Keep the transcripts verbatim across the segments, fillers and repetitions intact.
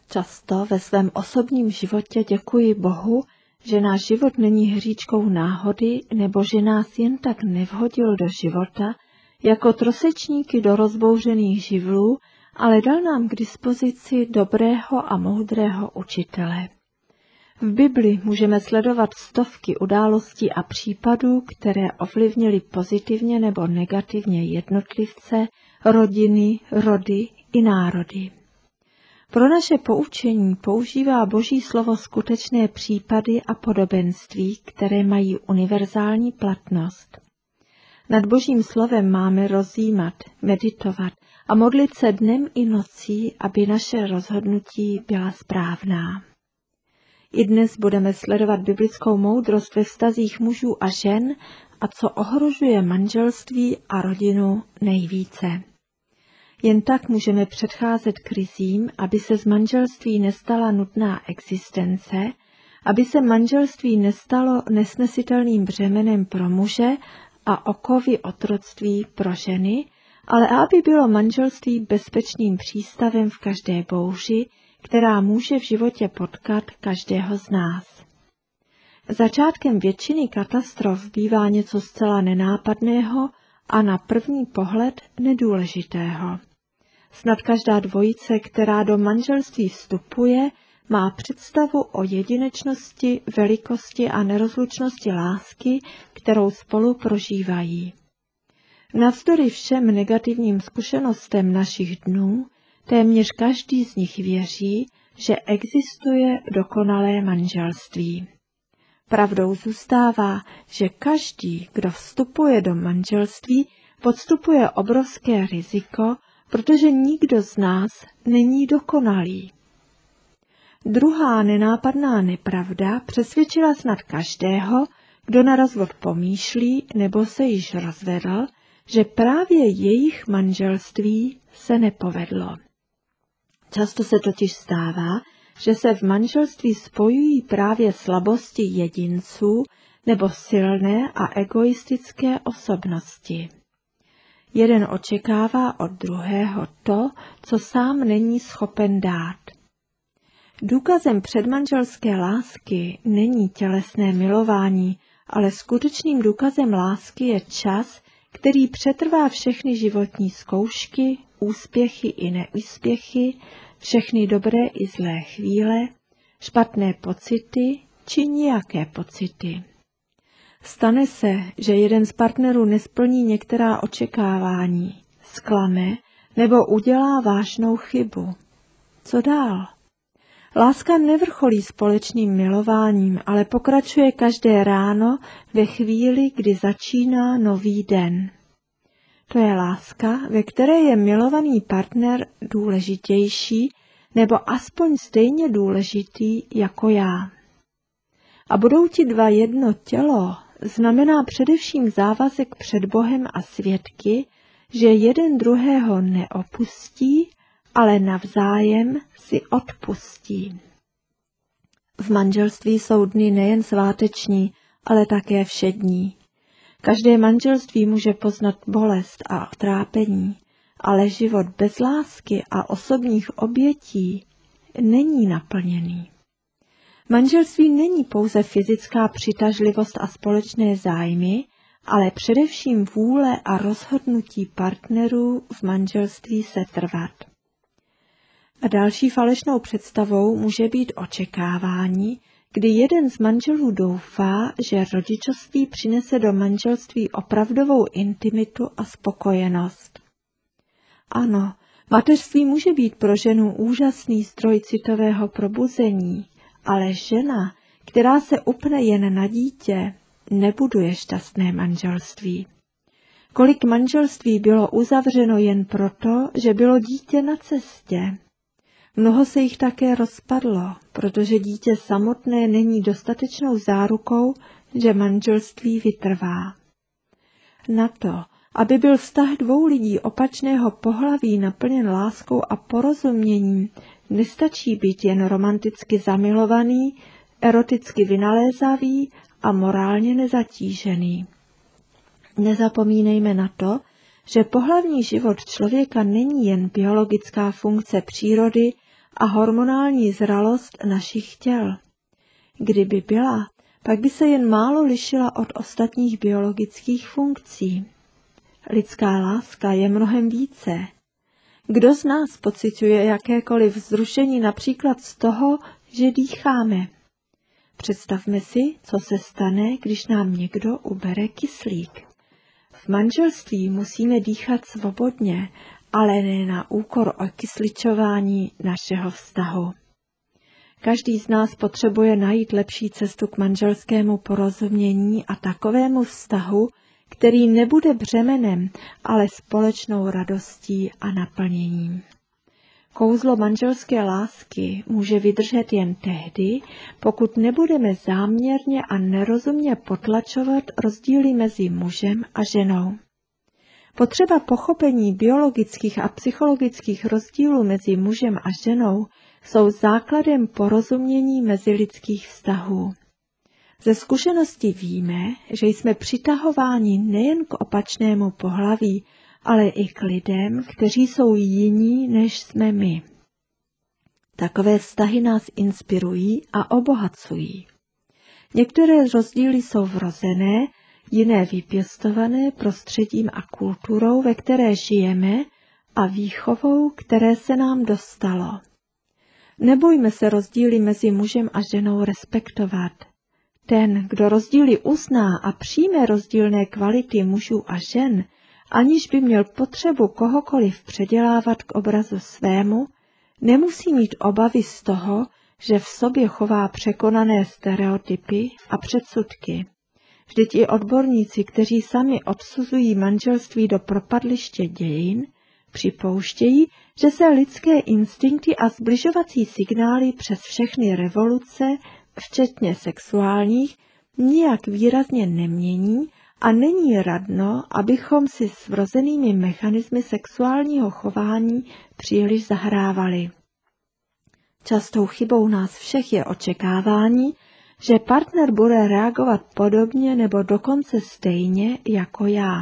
Často ve svém osobním životě děkuji Bohu, že náš život není hříčkou náhody nebo že nás jen tak nevhodil do života jako trosečníky do rozbouřených živlů, ale dal nám k dispozici dobrého a moudrého učitele. V Bibli můžeme sledovat stovky událostí a případů, které ovlivnily pozitivně nebo negativně jednotlivce, rodiny, rody i národy. Pro naše poučení používá Boží slovo skutečné případy a podobenství, které mají univerzální platnost. Nad Božím slovem máme rozjímat, meditovat a modlit se dnem i nocí, aby naše rozhodnutí byla správná. I dnes budeme sledovat biblickou moudrost ve vztazích mužů a žen a co ohrožuje manželství a rodinu nejvíce. Jen tak můžeme předcházet krizím, aby se z manželství nestala nutná existence, aby se manželství nestalo nesnesitelným břemenem pro muže a okovy otroctví pro ženy, ale aby bylo manželství bezpečným přístavem v každé bouři, která může v životě potkat každého z nás. Začátkem většiny katastrof bývá něco zcela nenápadného a na první pohled nedůležitého. Snad každá dvojice, která do manželství vstupuje, má představu o jedinečnosti, velikosti a nerozlučnosti lásky, kterou spolu prožívají. Navzdory všem negativním zkušenostem našich dnů, téměř každý z nich věří, že existuje dokonalé manželství. Pravdou zůstává, že každý, kdo vstupuje do manželství, podstupuje obrovské riziko, protože nikdo z nás není dokonalý. Druhá nenápadná nepravda přesvědčila snad každého, kdo na rozvod pomýšlí nebo se již rozvedl, že právě jejich manželství se nepovedlo. Často se totiž stává, že se v manželství spojují právě slabosti jedinců nebo silné a egoistické osobnosti. Jeden očekává od druhého to, co sám není schopen dát. Důkazem předmanželské lásky není tělesné milování, ale skutečným důkazem lásky je čas, který přetrvá všechny životní zkoušky, úspěchy i neúspěchy, všechny dobré i zlé chvíle, špatné pocity či nijaké pocity. Stane se, že jeden z partnerů nesplní některá očekávání, zklame nebo udělá vážnou chybu. Co dál? Láska nevrcholí společným milováním, ale pokračuje každé ráno ve chvíli, kdy začíná nový den. To je láska, ve které je milovaný partner důležitější nebo aspoň stejně důležitý jako já. A budou ti dva jedno tělo, znamená především závazek před Bohem a svědky, že jeden druhého neopustí, ale navzájem si odpustí. V manželství jsou dny nejen sváteční, ale také všední. Každé manželství může poznat bolest a trápení, ale život bez lásky a osobních obětí není naplněný. Manželství není pouze fyzická přitažlivost a společné zájmy, ale především vůle a rozhodnutí partnerů v manželství setrvat. A další falešnou představou může být očekávání, kdy jeden z manželů doufá, že rodičovství přinese do manželství opravdovou intimitu a spokojenost. Ano, mateřství může být pro ženu úžasný zdroj citového probuzení, ale žena, která se upne jen na dítě, nebuduje šťastné manželství. Kolik manželství bylo uzavřeno jen proto, že bylo dítě na cestě. Mnoho se jich také rozpadlo, protože dítě samotné není dostatečnou zárukou, že manželství vytrvá. Na to, aby byl vztah dvou lidí opačného pohlaví naplněn láskou a porozuměním, nestačí být jen romanticky zamilovaný, eroticky vynalézavý a morálně nezatížený. Nezapomínejme na to, že pohlavní život člověka není jen biologická funkce přírody, a hormonální zralost našich těl. Kdyby byla, pak by se jen málo lišila od ostatních biologických funkcí. Lidská láska je mnohem více. Kdo z nás pociťuje jakékoliv vzrušení například z toho, že dýcháme? Představme si, co se stane, když nám někdo ubere kyslík. V manželství musíme dýchat svobodně, ale ne na úkor okysličování našeho vztahu. Každý z nás potřebuje najít lepší cestu k manželskému porozumění a takovému vztahu, který nebude břemenem, ale společnou radostí a naplněním. Kouzlo manželské lásky může vydržet jen tehdy, pokud nebudeme záměrně a nerozumně potlačovat rozdíly mezi mužem a ženou. Potřeba pochopení biologických a psychologických rozdílů mezi mužem a ženou jsou základem porozumění mezilidských vztahů. Ze zkušenosti víme, že jsme přitahováni nejen k opačnému pohlaví, ale i k lidem, kteří jsou jiní, než jsme my. Takové vztahy nás inspirují a obohacují. Některé rozdíly jsou vrozené, jiné vypěstované prostředím a kulturou, ve které žijeme, a výchovou, které se nám dostalo. Nebojme se rozdíly mezi mužem a ženou respektovat. Ten, kdo rozdíly uzná a přijme rozdílné kvality mužů a žen, aniž by měl potřebu kohokoliv předělávat k obrazu svému, nemusí mít obavy z toho, že v sobě chová překonané stereotypy a předsudky. Vždyť i odborníci, kteří sami odsuzují manželství do propadliště dějin, připouštějí, že se lidské instinkty a zbližovací signály přes všechny revoluce, včetně sexuálních, nijak výrazně nemění a není radno, abychom si s vrozenými mechanismy sexuálního chování příliš zahrávali. Častou chybou nás všech je očekávání, že partner bude reagovat podobně nebo dokonce stejně jako já.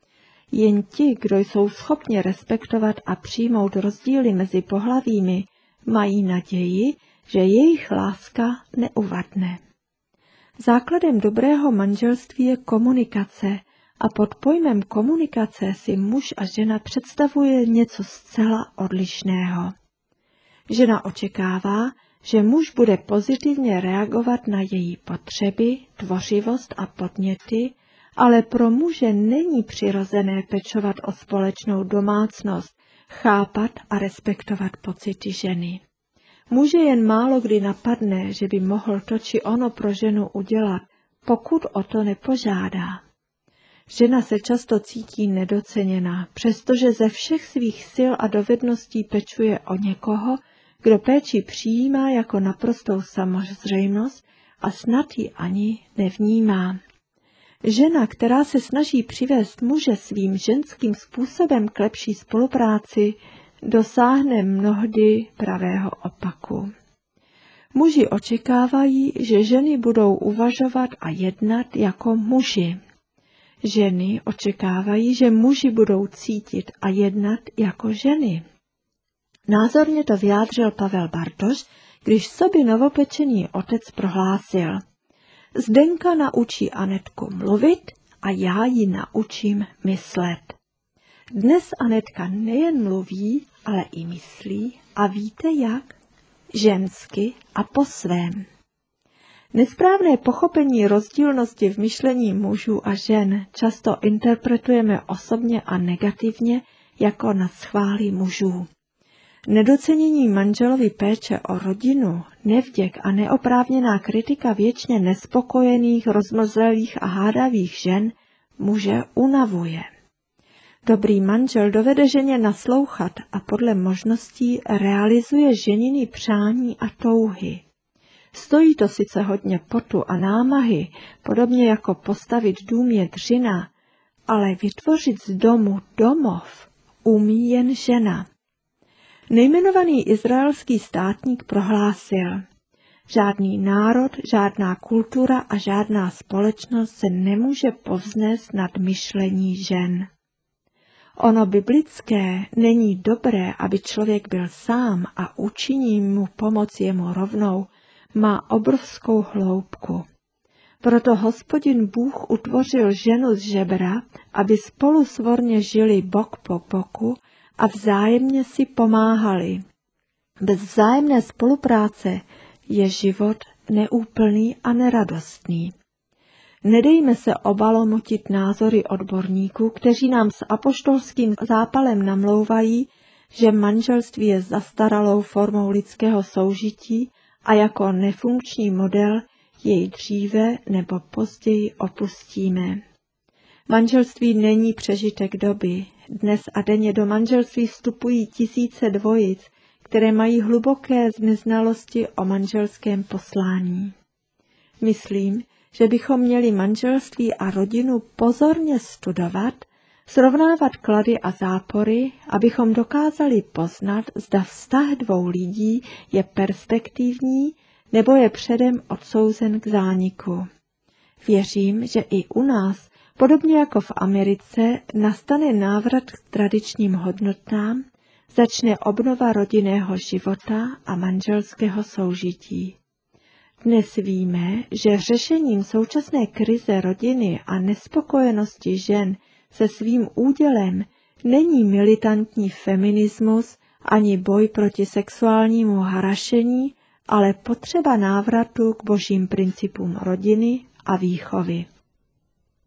Jen ti, kdo jsou schopni respektovat a přijmout rozdíly mezi pohlavími, mají naději, že jejich láska neuvadne. Základem dobrého manželství je komunikace a pod pojmem komunikace si muž a žena představuje něco zcela odlišného. Žena očekává, že muž bude pozitivně reagovat na její potřeby, tvořivost a podněty, ale pro muže není přirozené pečovat o společnou domácnost, chápat a respektovat pocity ženy. Muže jen málo kdy napadne, že by mohl to či ono pro ženu udělat, pokud o to nepožádá. Žena se často cítí nedoceněná, přestože ze všech svých sil a dovedností pečuje o někoho, kdo péči přijímá jako naprostou samozřejmost a snad ji ani nevnímá. Žena, která se snaží přivést muže svým ženským způsobem k lepší spolupráci, dosáhne mnohdy pravého opaku. Muži očekávají, že ženy budou uvažovat a jednat jako muži. Ženy očekávají, že muži budou cítit a jednat jako ženy. Názorně to vyjádřil Pavel Bartoš, když sobě novopečený otec prohlásil: Zdenka naučí Anetku mluvit a já ji naučím myslet. Dnes Anetka nejen mluví, ale i myslí, a víte jak? Žensky a po svém. Nesprávné pochopení rozdílnosti v myšlení mužů a žen často interpretujeme osobně a negativně jako naschvály mužů. Nedocenění manželovy péče o rodinu, nevděk a neoprávněná kritika věčně nespokojených, rozmlzelých a hádavých žen muže unavuje. Dobrý manžel dovede ženě naslouchat a podle možností realizuje ženiny přání a touhy. Stojí to sice hodně potu a námahy, podobně jako postavit dům je dřina, ale vytvořit z domu domov umí jen žena. Nejmenovaný izraelský státník prohlásil: žádný národ, žádná kultura a žádná společnost se nemůže povznést nad myšlení žen. Ono biblické není dobré, aby člověk byl sám a učiní mu pomoc jemu rovnou, má obrovskou hloubku. Proto Hospodin Bůh utvořil ženu z žebra, aby spolu svorně žili bok po boku a vzájemně si pomáhali. Bez vzájemné spolupráce je život neúplný a neradostný. Nedejme se obalomotit názory odborníků, kteří nám s apoštolským zápalem namlouvají, že manželství je zastaralou formou lidského soužití a jako nefunkční model jej dříve nebo později opustíme. Manželství není přežitek doby. Dnes a denně do manželství vstupují tisíce dvojic, které mají hluboké neznalosti o manželském poslání. Myslím, že bychom měli manželství a rodinu pozorně studovat, srovnávat klady a zápory, abychom dokázali poznat, zda vztah dvou lidí je perspektivní nebo je předem odsouzen k zániku. Věřím, že i u nás, podobně jako v Americe, nastane návrat k tradičním hodnotám, začne obnova rodinného života a manželského soužití. Dnes víme, že řešením současné krize rodiny a nespokojenosti žen se svým údělem není militantní feminismus ani boj proti sexuálnímu harašení, ale potřeba návratu k božím principům rodiny a výchovy.